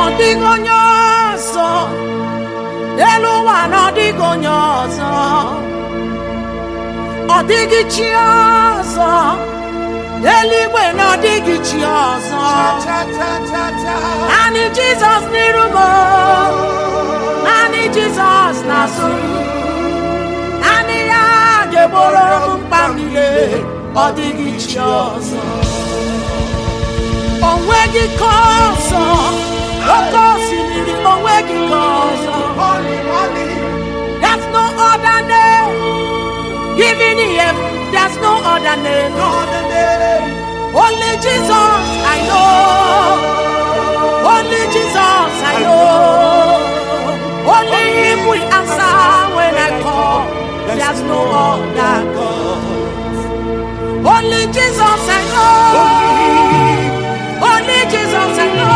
Odigonyoso, Eluwa no digonyoso, Odigichioso, Eligwe no digichioso, Ani Jesus nirumo, Ani Jesus nasuru, Ani ya geboro mpamile, Odigichioso, Onwegi koso. There's no other name. Given here, there's no other name. Only Jesus I know. Only Jesus I know. Only Him will answer when I call. There's no other God. Only Jesus I know. Only Jesus I know.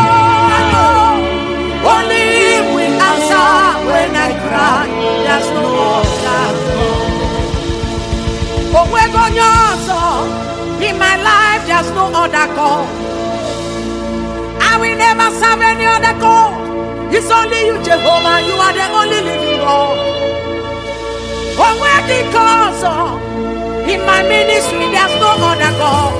Only Him will answer when I cry. There's no other God. In my life, there's no other God. I will never serve any other God. It's only you, Jehovah. You are the only living God. In my ministry, there's no other God.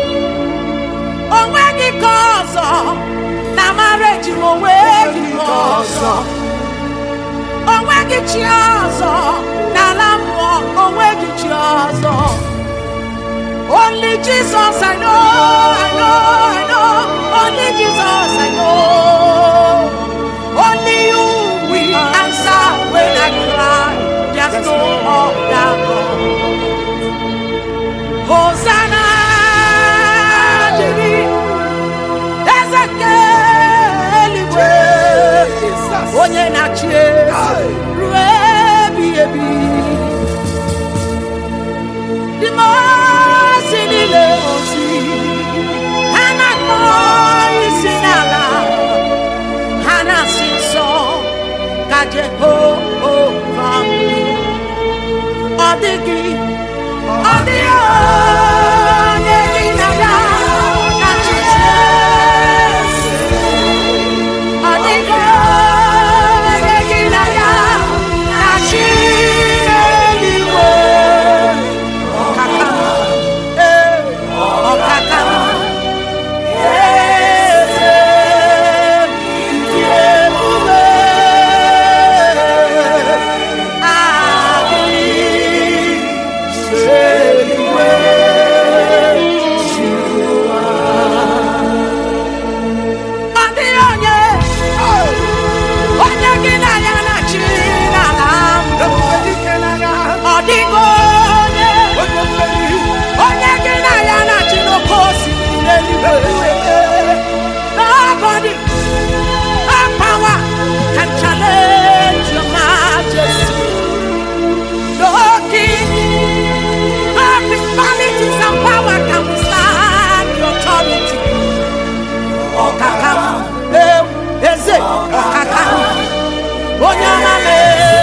Na marriage mo wegi koso onwegi chioso na lamwo onwegi chioso. Only Jesus I know. Only Jesus I know. Only you will answer when I cry. There's no other God. Hosanna Onye na-achị ruo ebighị ebi. Ndị mmụọ niile ozi ha na-akpọ isi n'ala, ha na-asị nsọ ka Jehova dị. Ọ dịghị onye gị na ya na-achị. Ọ dịghị nobody, no power can challenge your majesty. No king, no principalities and power can withstand your authority. Okakam, eze, okakam, onyamame.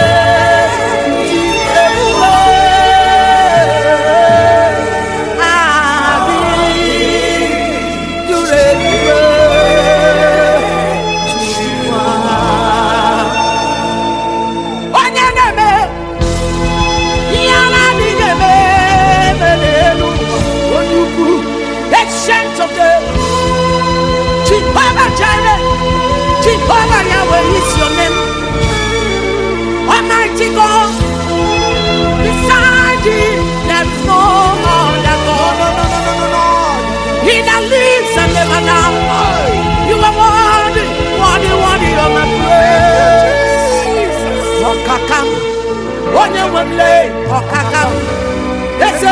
Jehovah Yahweh is your name. Almighty God, beside Him there is no other God. He that lives and never dies. You are worthy of my praise. Okakam, onye wemle, okakam. Eze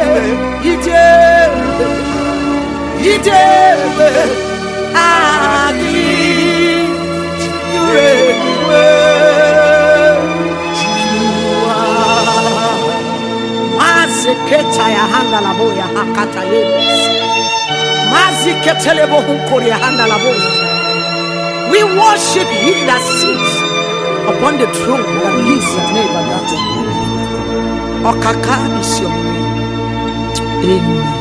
ije adi. Maziketa ya handa la boya hakata yebes. Maziketele bohunkori ya handa la boya. We worship He that sits upon the throne that lives and never dies. Okaka is your name. Amen.